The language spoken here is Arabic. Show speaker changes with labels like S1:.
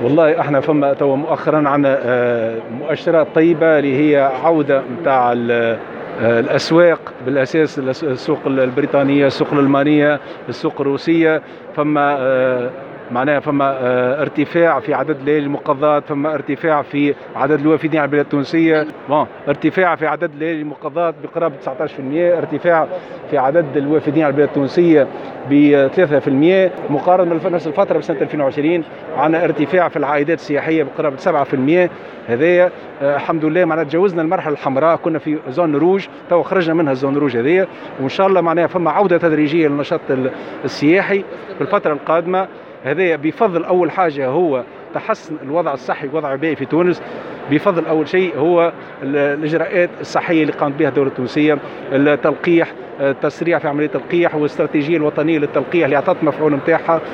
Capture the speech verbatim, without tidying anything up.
S1: والله احنا فما تو مؤخرا عندنا آه، مؤشرات طيبه اللي هي عوده نتاع الاسواق، بالاساس الأس- السوق البريطانيه، السوق الالمانيه، السوق الروسيه. فما آه، معناها فما آه، ارتفاع في عدد الليالي المقضات، فما ارتفاع في عدد الوافدين على البلاد التونسيه، بون ارتفاع في عدد الليالي المقضات بقرابه تسعة عشر بالمئة، ارتفاع في عدد الوافدين على البلاد التونسيه ب ثلاثة بالمئة، مقارنه بنفس الفتره بسنه ألفين وعشرين. عندنا ارتفاع في العائدات السياحيه بقرابه سبعة بالمئة. هذايا آه، الحمد لله معناها تجاوزنا المرحله الحمراء، كنا في زون روج، تو خرجنا منها الزون روج هذيا، وان شاء الله معناها فما عوده تدريجيه للنشاط ال- السياحي في الفتره القادمه. هذايا بفضل اول حاجه هو تحسن الوضع الصحي والوضع البيئي في تونس، بفضل اول شيء هو ال- الاجراءات الصحيه اللي قامت بها الدوله التونسيه، التلقيح، التسريع في عمليه التلقيح، والاستراتيجيه الوطنيه للتلقيح اللي اعطت مفعول نتاعها.